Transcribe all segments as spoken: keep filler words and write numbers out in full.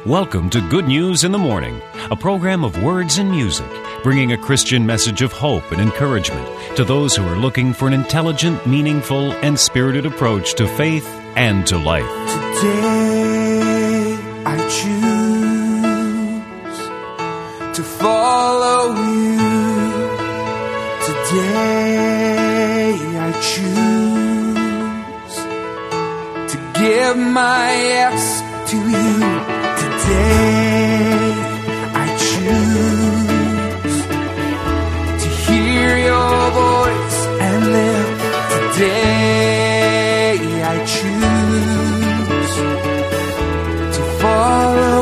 Welcome to Good News in the Morning, a program of words and music, bringing a Christian message of hope and encouragement to those who are looking for an intelligent, meaningful, and spirited approach to faith and to life. Today I choose to follow you. Today I choose to give my yes to you. Today I choose to hear your voice and live. Today I choose to follow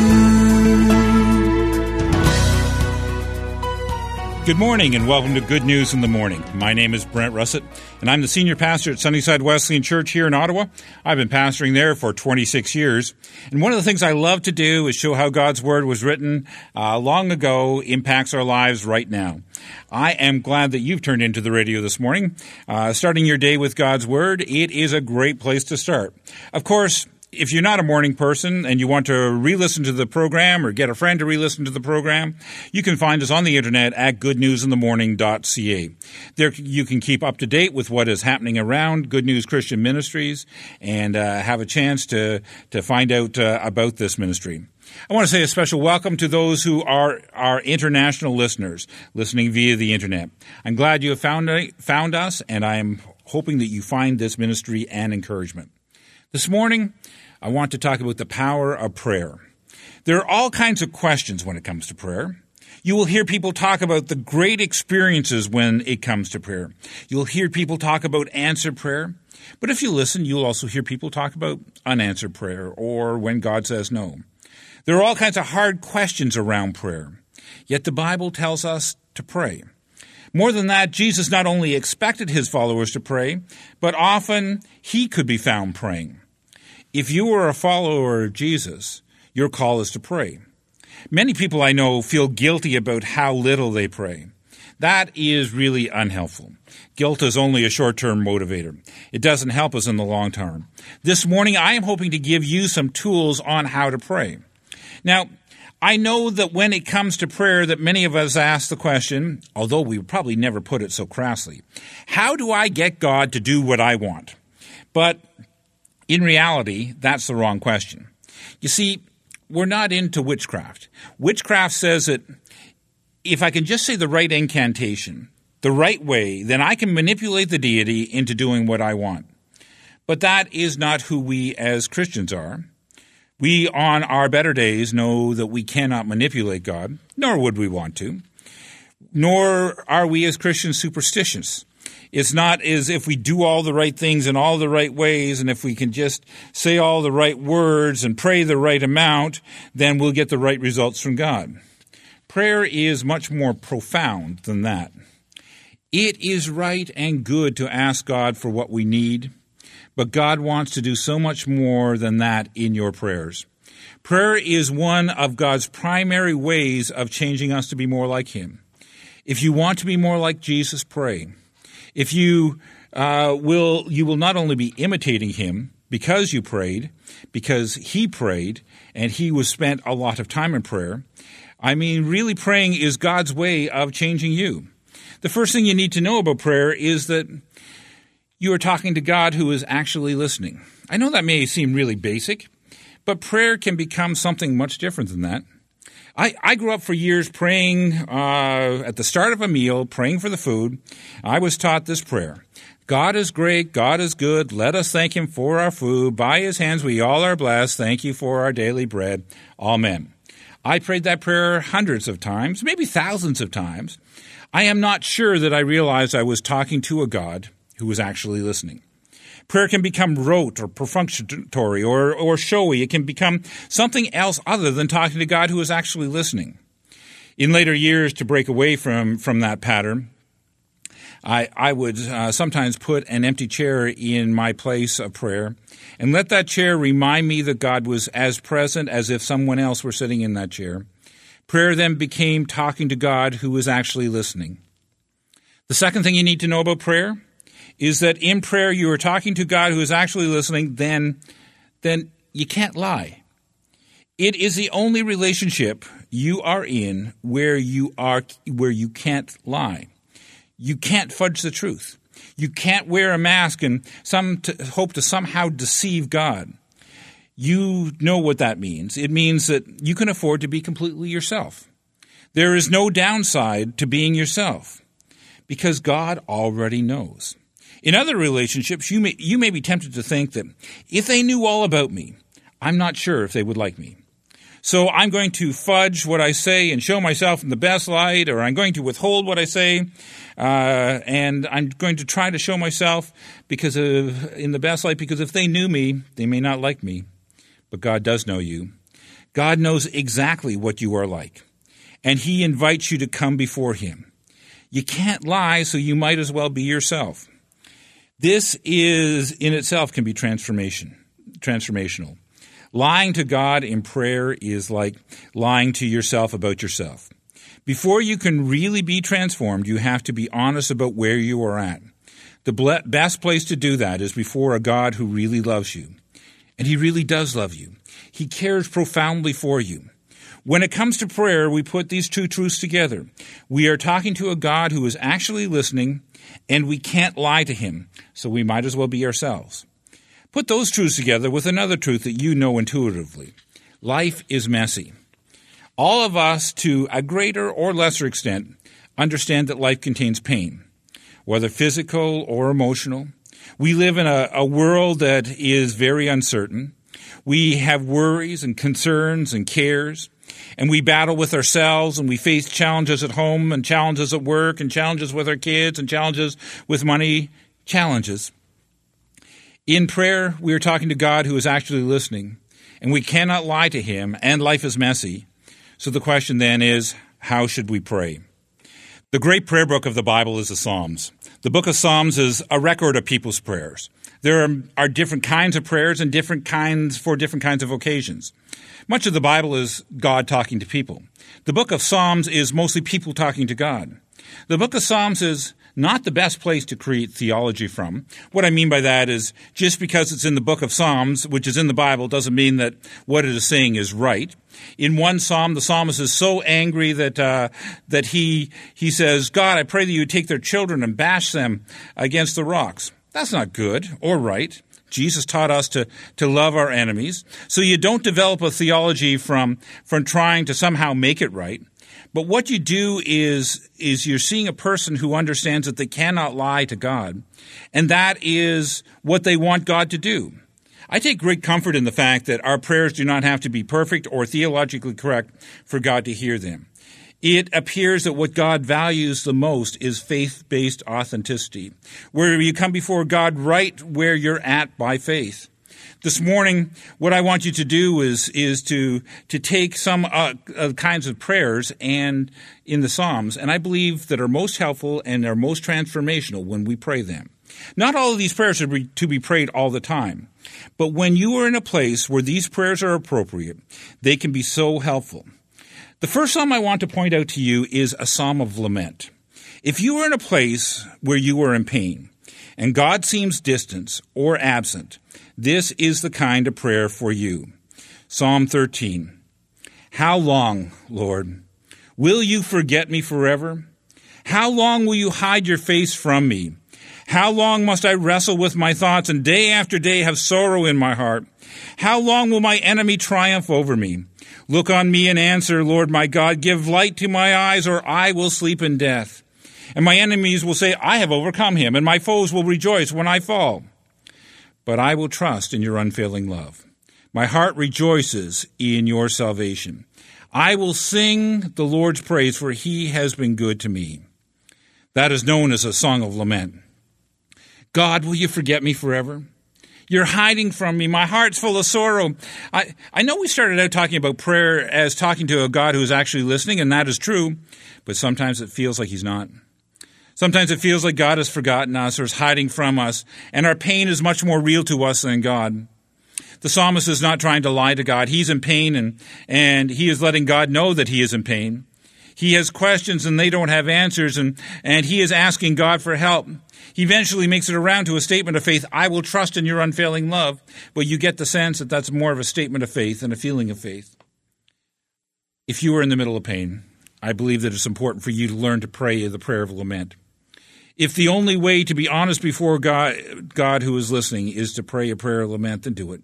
you. Good morning and welcome to Good News in the Morning. My name is Brent Russett and I'm the senior pastor at Sunnyside Wesleyan Church here in Ottawa. I've been pastoring there for twenty-six years. And one of the things I love to do is show how God's Word was written uh, long ago impacts our lives right now. I am glad that you've turned into the radio this morning. Uh, starting your day with God's Word, it is a great place to start. Of course, if you're not a morning person and you want to re-listen to the program or get a friend to re-listen to the program, you can find us on the internet at good news in the morning dot c a. There you can keep up to date with what is happening around Good News Christian Ministries and uh, have a chance to, to find out uh, about this ministry. I want to say a special welcome to those who are our international listeners listening via the internet. I'm glad you have found, found us, and I am hoping that you find this ministry an encouragement. This morning, I want to talk about the power of prayer. There are all kinds of questions when it comes to prayer. You will hear people talk about the great experiences when it comes to prayer. You'll hear people talk about answered prayer. But if you listen, you'll also hear people talk about unanswered prayer or when God says no. There are all kinds of hard questions around prayer. Yet the Bible tells us to pray. More than that, Jesus not only expected his followers to pray, but often he could be found praying. If you are a follower of Jesus, your call is to pray. Many people I know feel guilty about how little they pray. That is really unhelpful. Guilt is only a short-term motivator. It doesn't help us in the long term. This morning, I am hoping to give you some tools on how to pray. Now, I know that when it comes to prayer that many of us ask the question, although we would probably never put it so crassly, how do I get God to do what I want? But in reality, that's the wrong question. You see, we're not into witchcraft. Witchcraft says that if I can just say the right incantation, the right way, then I can manipulate the deity into doing what I want. But that is not who we as Christians are. We, on our better days, know that we cannot manipulate God, nor would we want to. Nor are we as Christians superstitious. It's not as if we do all the right things in all the right ways, and if we can just say all the right words and pray the right amount, then we'll get the right results from God. Prayer is much more profound than that. It is right and good to ask God for what we need, but God wants to do so much more than that in your prayers. Prayer is one of God's primary ways of changing us to be more like Him. If you want to be more like Jesus, pray. If you uh, will, you will not only be imitating Him because you prayed, because He prayed, and He was spent a lot of time in prayer. I mean, really praying is God's way of changing you. The first thing you need to know about prayer is that you are talking to God who is actually listening. I know that may seem really basic, but prayer can become something much different than that. I, I grew up for years praying uh, at the start of a meal, praying for the food. I was taught this prayer. God is great, God is good, let us thank Him for our food. By His hands we all are blessed, thank you for our daily bread. Amen. I prayed that prayer hundreds of times, maybe thousands of times. I am not sure that I realized I was talking to a God who was actually listening. Prayer can become rote or perfunctory or, or showy. It can become something else other than talking to God who is actually listening. In later years, to break away from, from that pattern, I, I would uh, sometimes put an empty chair in my place of prayer and let that chair remind me that God was as present as if someone else were sitting in that chair. Prayer then became talking to God who was actually listening. The second thing you need to know about prayer is that in prayer you are talking to God who is actually listening, then, then you can't lie. It is the only relationship you are in where you are where you can't lie. You can't fudge the truth. You can't wear a mask and some to hope to somehow deceive God. You know what that means. It means that you can afford to be completely yourself. There is no downside to being yourself because God already knows. In other relationships, you may, you may be tempted to think that if they knew all about me, I'm not sure if they would like me. So I'm going to fudge what I say and show myself in the best light, or I'm going to withhold what I say, uh, and I'm going to try to show myself because of, in the best light, because if they knew me, they may not like me. But God does know you. God knows exactly what you are like, and he invites you to come before him. You can't lie, so you might as well be yourself. This is, in itself, can be transformation, transformational. Lying to God in prayer is like lying to yourself about yourself. Before you can really be transformed, you have to be honest about where you are at. The best place to do that is before a God who really loves you. And he really does love you. He cares profoundly for you. When it comes to prayer, we put these two truths together. We are talking to a God who is actually listening, and we can't lie to him, so we might as well be ourselves. Put those truths together with another truth that you know intuitively. Life is messy. All of us, to a greater or lesser extent, understand that life contains pain, whether physical or emotional. We live in a, a world that is very uncertain. We have worries and concerns and cares, and we battle with ourselves, and we face challenges at home and challenges at work and challenges with our kids and challenges with money, challenges. In prayer, we are talking to God who is actually listening, and we cannot lie to him, and life is messy. So the question then is, how should we pray? The great prayer book of the Bible is the Psalms. The book of Psalms is a record of people's prayers. There are, are different kinds of prayers and different kinds for different kinds of occasions. Much of the Bible is God talking to people. The book of Psalms is mostly people talking to God. The book of Psalms is not the best place to create theology from. What I mean by that is just because it's in the book of Psalms, which is in the Bible, doesn't mean that what it is saying is right. In one psalm, the psalmist is so angry that uh, that he he says, God, I pray that you take their children and bash them against the rocks. That's not good or right. Jesus taught us to, to love our enemies. So you don't develop a theology from, from trying to somehow make it right. But what you do is, is you're seeing a person who understands that they cannot lie to God, and that is what they want God to do. I take great comfort in the fact that our prayers do not have to be perfect or theologically correct for God to hear them. It appears that what God values the most is faith-based authenticity, where you come before God right where you're at by faith. This morning, what I want you to do is is to to take some uh, uh, kinds of prayers and in the Psalms, and I believe that are most helpful and are most transformational when we pray them. Not all of these prayers are be, to be prayed all the time, but when you are in a place where these prayers are appropriate, they can be so helpful. The first psalm I want to point out to you is a psalm of lament. If you are in a place where you are in pain, and God seems distant or absent, this is the kind of prayer for you. Psalm thirteen. How long, Lord, will you forget me forever? How long will you hide your face from me? How long must I wrestle with my thoughts and day after day have sorrow in my heart? How long will my enemy triumph over me? Look on me and answer, Lord my God. Give light to my eyes, or I will sleep in death. And my enemies will say, I have overcome him, and my foes will rejoice when I fall. But I will trust in your unfailing love. My heart rejoices in your salvation. I will sing the Lord's praise, for he has been good to me. That is known as a song of lament. God, will you forget me forever? You're hiding from me. My heart's full of sorrow. I, I know we started out talking about prayer as talking to a God who is actually listening, and that is true, but sometimes it feels like he's not. Sometimes it feels like God has forgotten us or is hiding from us, and our pain is much more real to us than God. The psalmist is not trying to lie to God. He's in pain, and, and he is letting God know that he is in pain. He has questions, and they don't have answers, and, and he is asking God for help. He eventually makes it around to a statement of faith, I will trust in your unfailing love, but you get the sense that that's more of a statement of faith than a feeling of faith. If you are in the middle of pain, I believe that it's important for you to learn to pray the prayer of lament. If the only way to be honest before God, God who is listening is to pray a prayer of lament, then do it.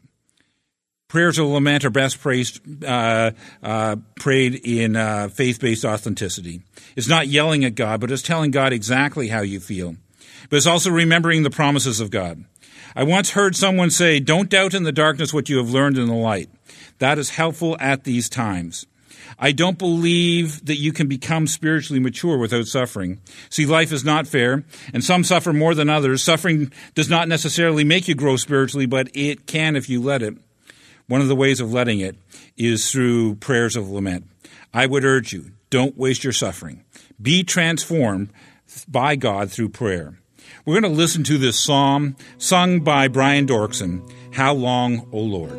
Prayers of lament are best praised, uh, uh, prayed in uh, faith-based authenticity. It's not yelling at God, but it's telling God exactly how you feel. But it's also remembering the promises of God. I once heard someone say, "Don't doubt in the darkness what you have learned in the light." That is helpful at these times. I don't believe that you can become spiritually mature without suffering. See, life is not fair, and some suffer more than others. Suffering does not necessarily make you grow spiritually, but it can if you let it. One of the ways of letting it is through prayers of lament. I would urge you, don't waste your suffering. Be transformed by God through prayer. We're going to listen to this psalm sung by Brian Dorkson, "How Long, O Lord?"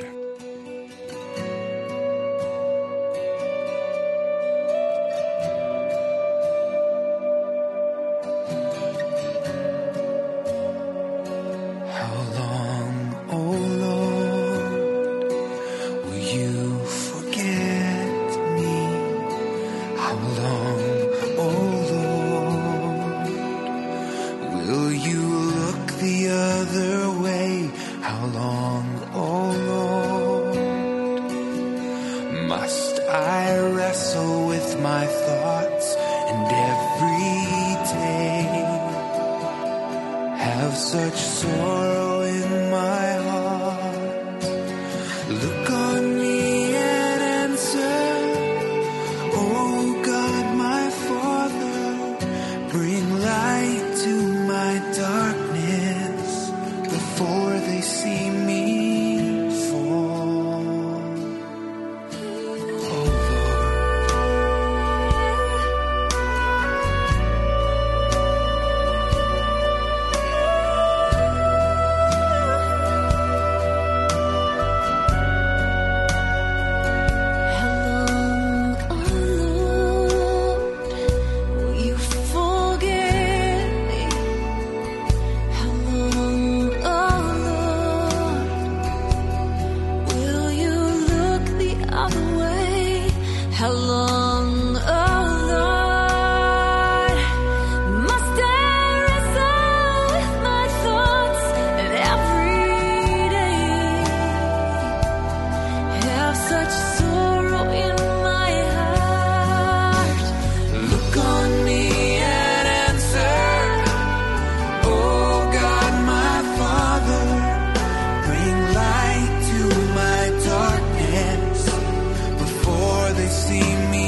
See me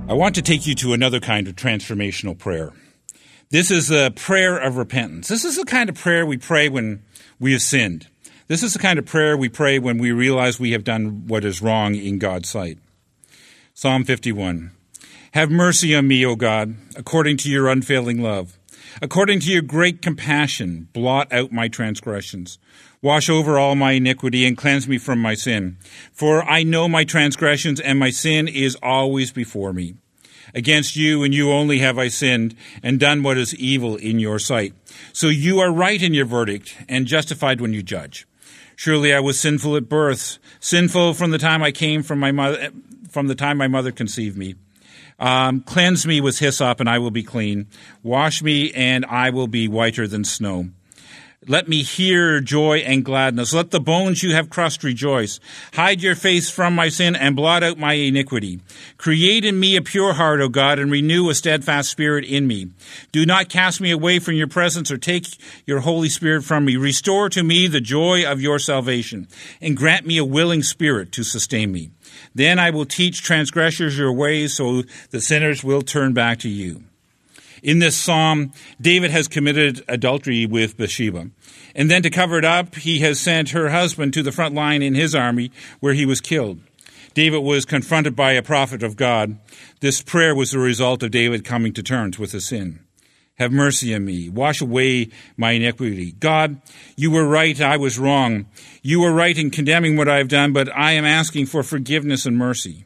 I want to take you to another kind of transformational prayer. This is a prayer of repentance. This is the kind of prayer we pray when we have sinned. This is the kind of prayer we pray when we realize we have done what is wrong in God's sight. Psalm fifty-one. Have mercy on me, O God, according to your unfailing love. According to your great compassion, blot out my transgressions. Wash over all my iniquity and cleanse me from my sin. For I know my transgressions, and my sin is always before me. Against you and you only have I sinned and done what is evil in your sight. So you are right in your verdict and justified when you judge. Surely I was sinful at birth, sinful from the time I came from my mother, from the time my mother conceived me. Um, cleanse me with hyssop, and I will be clean. Wash me, and I will be whiter than snow. Let me hear joy and gladness. Let the bones you have crushed rejoice. Hide your face from my sin and blot out my iniquity. Create in me a pure heart, O God, and renew a steadfast spirit in me. Do not cast me away from your presence or take your Holy Spirit from me. Restore to me the joy of your salvation, and grant me a willing spirit to sustain me. Then I will teach transgressors your ways, so the sinners will turn back to you. In this psalm, David has committed adultery with Bathsheba. And then to cover it up, he has sent her husband to the front line in his army where he was killed. David was confronted by a prophet of God. This prayer was the result of David coming to terms with his sin. Have mercy on me. Wash away my iniquity. God, you were right, I was wrong. You were right in condemning what I have done, but I am asking for forgiveness and mercy.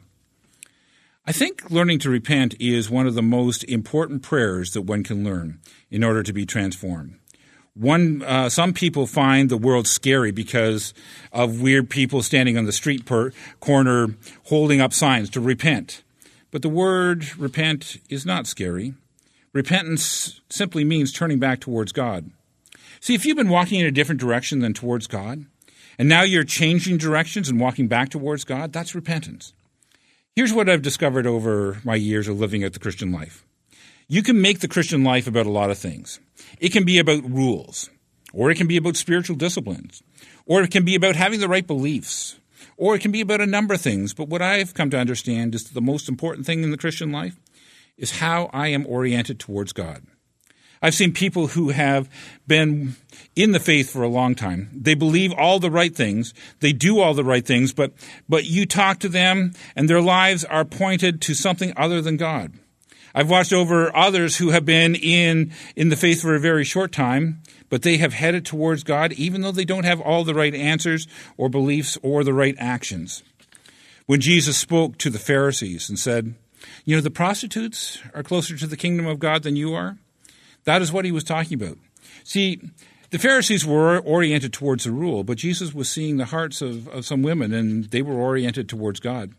I think learning to repent is one of the most important prayers that one can learn in order to be transformed. One, uh, some people find the world scary because of weird people standing on the street per corner holding up signs to repent. But the word repent is not scary. Repentance simply means turning back towards God. See, if you've been walking in a different direction than towards God, and now you're changing directions and walking back towards God, that's repentance. Here's what I've discovered over my years of living out the Christian life. You can make the Christian life about a lot of things. It can be about rules, or it can be about spiritual disciplines, or it can be about having the right beliefs, or it can be about a number of things. But what I've come to understand is that the most important thing in the Christian life is how I am oriented towards God. I've seen people who have been in the faith for a long time. They believe all the right things. They do all the right things, but but you talk to them and their lives are pointed to something other than God. I've watched over others who have been in, in the faith for a very short time, but they have headed towards God even though they don't have all the right answers or beliefs or the right actions. When Jesus spoke to the Pharisees and said, you know, the prostitutes are closer to the kingdom of God than you are, that is what he was talking about. See, the Pharisees were oriented towards the rule, but Jesus was seeing the hearts of, of some women, and they were oriented towards God.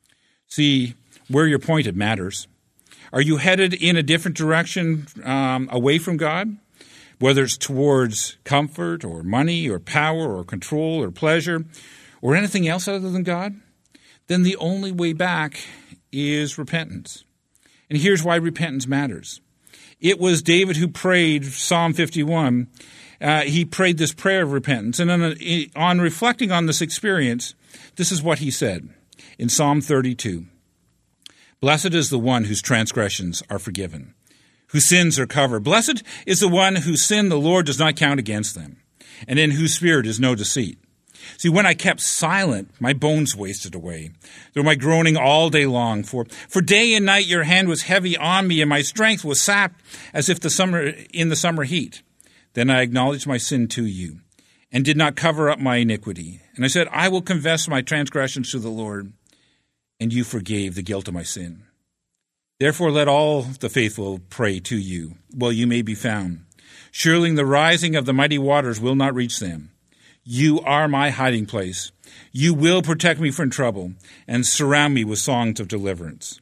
See, where you're pointed matters. Are you headed in a different direction um, away from God, whether it's towards comfort or money or power or control or pleasure or anything else other than God? Then the only way back is repentance. And here's why repentance matters. It was David who prayed Psalm fifty-one. Uh, he prayed this prayer of repentance. And on, on reflecting on this experience, this is what he said in Psalm thirty-two. Blessed is the one whose transgressions are forgiven, whose sins are covered. Blessed is the one whose sin the Lord does not count against them, and in whose spirit is no deceit. See, when I kept silent, my bones wasted away through my groaning all day long. For, for day and night your hand was heavy on me, and my strength was sapped as if the summer in the summer heat. Then I acknowledged my sin to you, and did not cover up my iniquity. And I said, I will confess my transgressions to the Lord, and you forgave the guilt of my sin. Therefore let all the faithful pray to you, while you may be found. Surely the rising of the mighty waters will not reach them. You are my hiding place. You will protect me from trouble and surround me with songs of deliverance.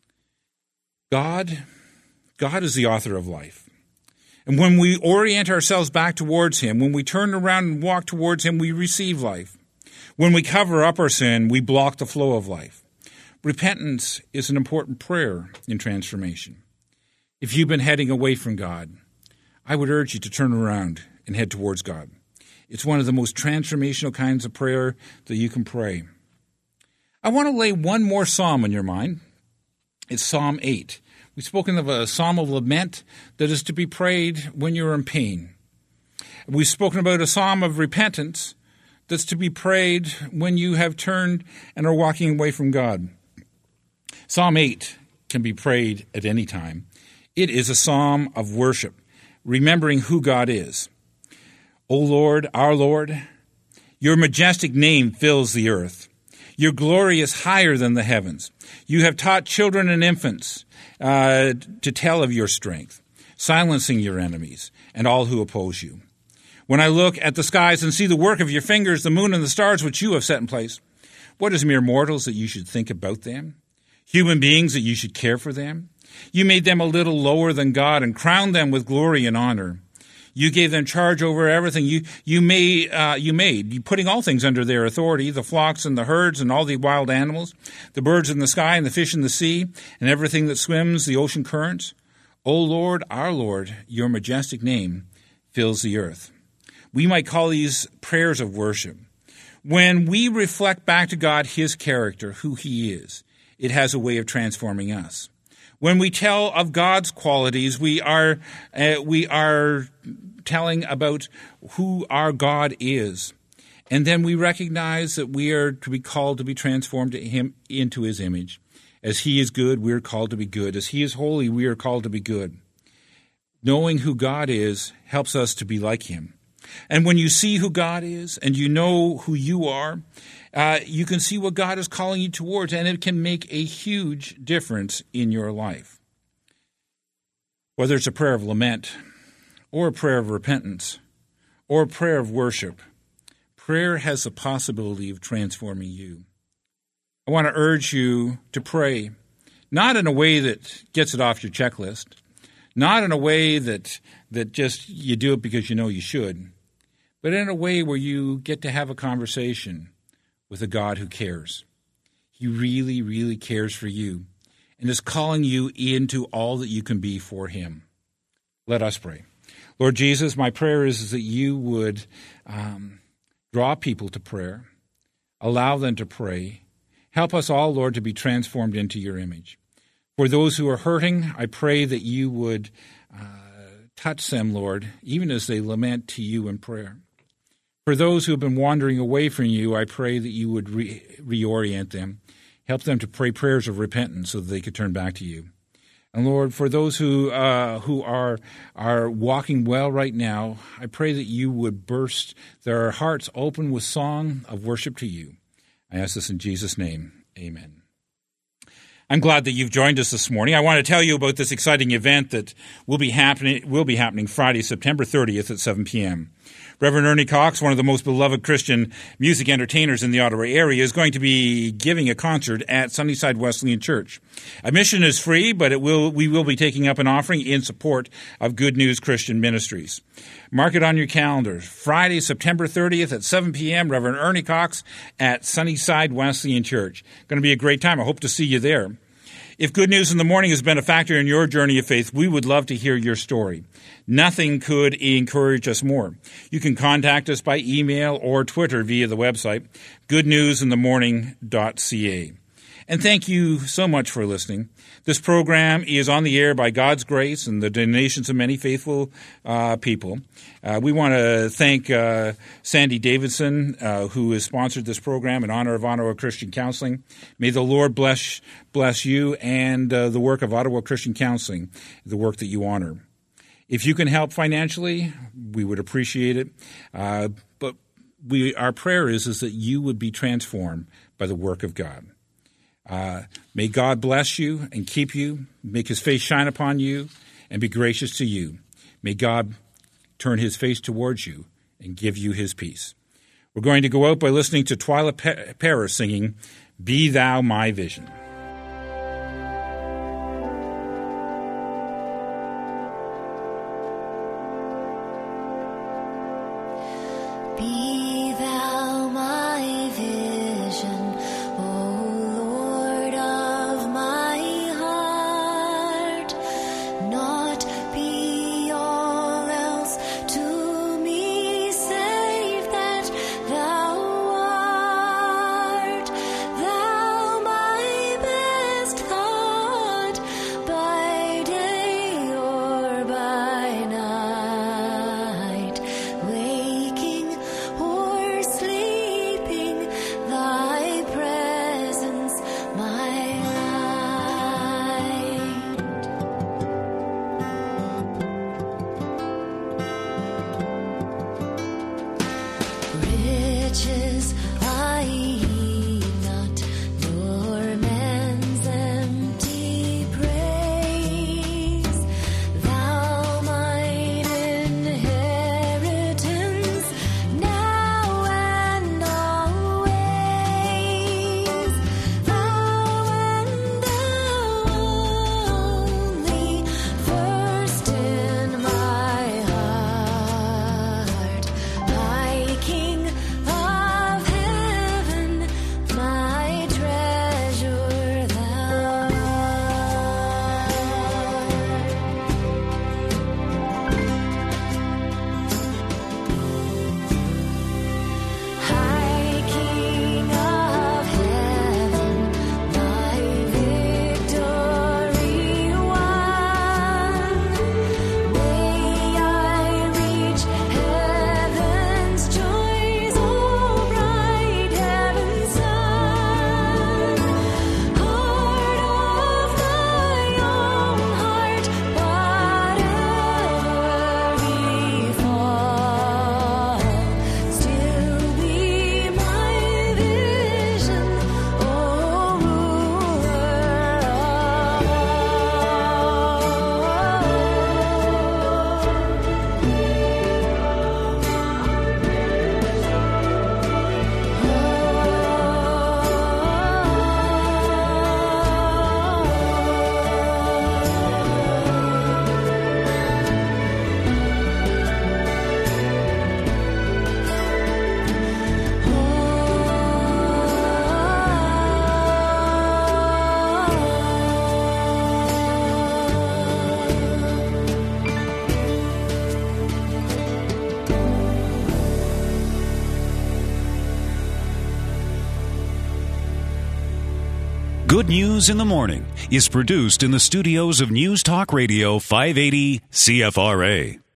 God, God is the author of life. And when we orient ourselves back towards him, when we turn around and walk towards him, we receive life. When we cover up our sin, we block the flow of life. Repentance is an important prayer in transformation. If you've been heading away from God, I would urge you to turn around and head towards God. It's one of the most transformational kinds of prayer that you can pray. I want to lay one more psalm on your mind. It's Psalm eight. We've spoken of a psalm of lament that is to be prayed when you're in pain. We've spoken about a psalm of repentance that's to be prayed when you have turned and are walking away from God. Psalm eight can be prayed at any time. It is a psalm of worship, remembering who God is. O Lord, our Lord, your majestic name fills the earth. Your glory is higher than the heavens. You have taught children and infants uh, to tell of your strength, silencing your enemies and all who oppose you. When I look at the skies and see the work of your fingers, the moon and the stars which you have set in place, what is mere mortals that you should think about them? Human beings that you should care for them? You made them a little lower than God and crowned them with glory and honor. You gave them charge over everything you you made, uh, you made, you putting all things under their authority, the flocks and the herds and all the wild animals, the birds in the sky and the fish in the sea, and everything that swims the ocean currents. O Lord, our Lord, your majestic name fills the earth. We might call these prayers of worship. When we reflect back to God his character, who he is, it has a way of transforming us. When we tell of God's qualities, we are uh, we are telling about who our God is. And then we recognize that we are to be called to be transformed to him into his image. As he is good, we are called to be good. As he is holy, we are called to be good. Knowing who God is helps us to be like him. And when you see who God is and you know who you are, uh, you can see what God is calling you towards, and it can make a huge difference in your life. Whether it's a prayer of lament or a prayer of repentance or a prayer of worship, prayer has the possibility of transforming you. I want to urge you to pray, not in a way that gets it off your checklist, not in a way that that just you do it because you know you should, but in a way where you get to have a conversation with a God who cares. He really, really cares for you and is calling you into all that you can be for him. Let us pray. Lord Jesus, my prayer is, is that you would um, draw people to prayer, allow them to pray. Help us all, Lord, to be transformed into your image. For those who are hurting, I pray that you would uh, touch them, Lord, even as they lament to you in prayer. For those who have been wandering away from you, I pray that you would re- reorient them, help them to pray prayers of repentance so that they could turn back to you. And Lord, for those who uh, who are are walking well right now, I pray that you would burst their hearts open with song of worship to you. I ask this in Jesus' name. Amen. I'm glad that you've joined us this morning. I want to tell you about this exciting event that will be happening will be happening Friday, September thirtieth at seven p.m. Reverend Ernie Cox, one of the most beloved Christian music entertainers in the Ottawa area, is going to be giving a concert at Sunnyside Wesleyan Church. Admission is free, but it will we will be taking up an offering in support of Good News Christian Ministries. Mark it on your calendars. Friday, September thirtieth at seven p.m., Reverend Ernie Cox at Sunnyside Wesleyan Church. Going to be a great time. I hope to see you there. If Good News in the Morning has been a factor in your journey of faith, we would love to hear your story. Nothing could encourage us more. You can contact us by email or Twitter via the website, good news in the morning dot c a. And thank you so much for listening. This program is on the air by God's grace and the donations of many faithful uh, people. Uh, we want to thank uh, Sandy Davidson, uh, who has sponsored this program in honor of Ottawa Christian Counseling. May the Lord bless bless you and uh, the work of Ottawa Christian Counseling, the work that you honor. If you can help financially, we would appreciate it. Uh, but we our prayer is, is that you would be transformed by the work of God. Uh, may God bless you and keep you, make his face shine upon you, and be gracious to you. May God turn his face towards you and give you his peace. We're going to go out by listening to Twyla Paris singing, Be Thou My Vision. Be thou my vision, O Lord of my heart, not be all else to me save that thou art, thou my Good News in the Morning is produced in the studios of News Talk Radio five eighty C F R A.